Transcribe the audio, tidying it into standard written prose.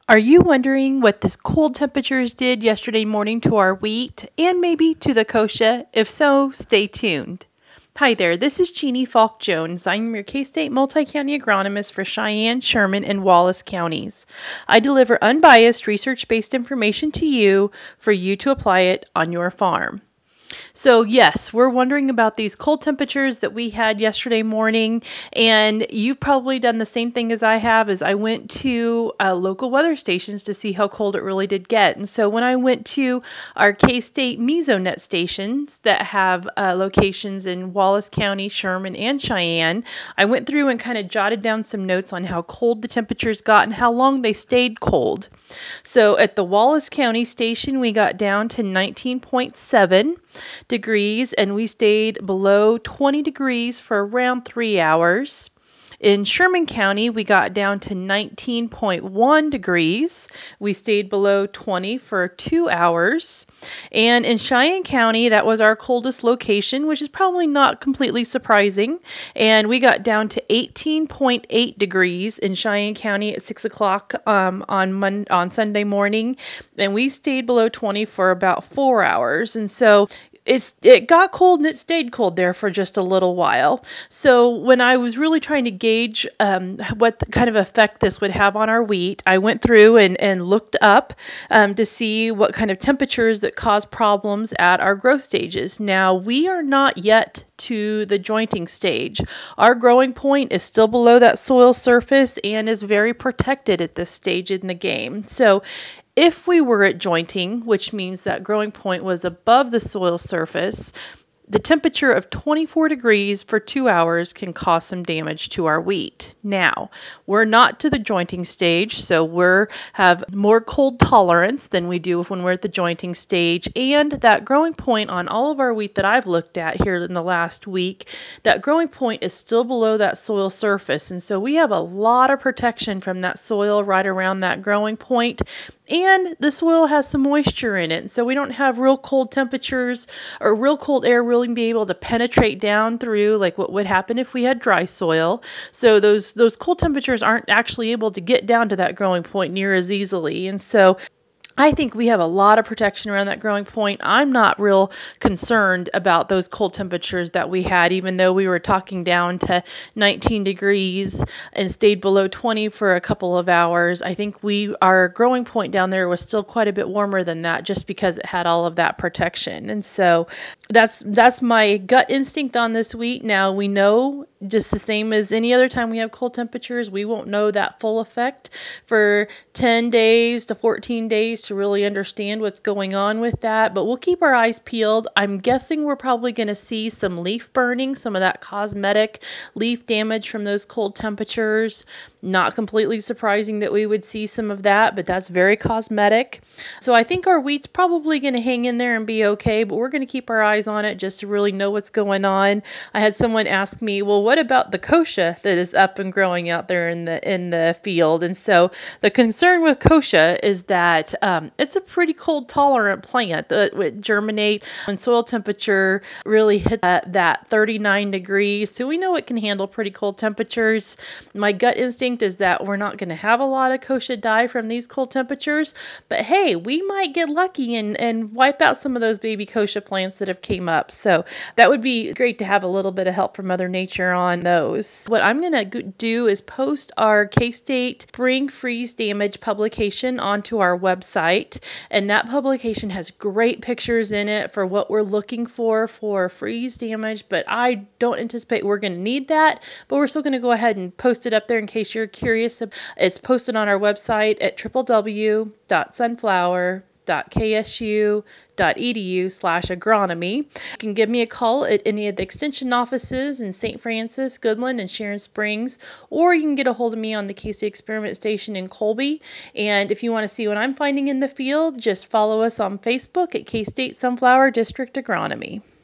Are you wondering what this cold temperatures did yesterday morning to our wheat and maybe to the kochia? If so, stay tuned. Hi there, this is Jeannie Falk Jones. I'm your K-State multi-county agronomist for Cheyenne, Sherman, and Wallace counties. I deliver unbiased research-based information to you for you to apply it on your farm. So, yes, we're wondering about these cold temperatures that we had yesterday morning, and you've probably done the same thing as I have. As I went to local weather stations to see how cold it really did get. And so when I went to our K-State Mesonet stations that have locations in Wallace County, Sherman, and Cheyenne, I went through and kind of jotted down some notes on how cold the temperatures got and how long they stayed cold. So at the Wallace County station, we got down to 19.7 degrees and we stayed below 20 degrees for around 3 hours. In Sherman County, we got down to 19.1 degrees. We stayed below 20 for 2 hours. And in Cheyenne County, that was our coldest location, which is probably not completely surprising. And we got down to 18.8 degrees in Cheyenne County at 6 o'clock on Sunday morning. And we stayed below 20 for about 4 hours. And so it got cold and it stayed cold there for just a little while. So when I was really trying to gauge what kind of effect this would have on our wheat, I went through and looked up to see what kind of temperatures that cause problems at our growth stages. Now, we are not yet to the jointing stage. Our growing point is still below that soil surface and is very protected at this stage in the game. So if we were at jointing, which means that growing point was above the soil surface, the temperature of 24 degrees for 2 hours can cause some damage to our wheat. Now, we're not to the jointing stage, so we have more cold tolerance than we do when we're at the jointing stage. And that growing point on all of our wheat that I've looked at here in the last week, that growing point is still below that soil surface. And so we have a lot of protection from that soil right around that growing point. And the soil has some moisture in it, so we don't have real cold temperatures or real cold air really be able to penetrate down through like what would happen if we had dry soil. So those cold temperatures aren't actually able to get down to that growing point near as easily. And so I think we have a lot of protection around that growing point. I'm not real concerned about those cold temperatures that we had, even though we were talking down to 19 degrees and stayed below 20 for a couple of hours. I think our growing point down there was still quite a bit warmer than that just because it had all of that protection. And so that's my gut instinct on this wheat. Now we know, just the same as any other time we have cold temperatures, we won't know that full effect for 10 days to 14 days to really understand what's going on with that, but we'll keep our eyes peeled. I'm guessing we're probably going to see some leaf burning, some of that cosmetic leaf damage from those cold temperatures. Not completely surprising that we would see some of that, but that's very cosmetic. So I think our wheat's probably going to hang in there and be okay, but we're going to keep our eyes on it just to really know what's going on. I had someone ask me, well, what about the kochia that is up and growing out there in the field? And so the concern with kochia is that it's a pretty cold tolerant plant that would germinate when soil temperature really hit that 39 degrees. So we know it can handle pretty cold temperatures. My gut instinct is that we're not going to have a lot of kochia die from these cold temperatures, but hey, we might get lucky and wipe out some of those baby kochia plants that have came up. So that would be great to have a little bit of help from Mother Nature on those. What I'm going to do is post our K-State Spring Freeze Damage publication onto our website, and that publication has great pictures in it for what we're looking for freeze damage, but I don't anticipate we're going to need that, but we're still going to go ahead and post it up there in case you're curious. It's posted on our website at www.sunflower.ksu.edu/agronomy. You can give me a call at any of the extension offices in St. Francis, Goodland, and Sharon Springs, or you can get a hold of me on the K-State Experiment Station in Colby. And if you want to see what I'm finding in the field, just follow us on Facebook at K-State Sunflower District Agronomy.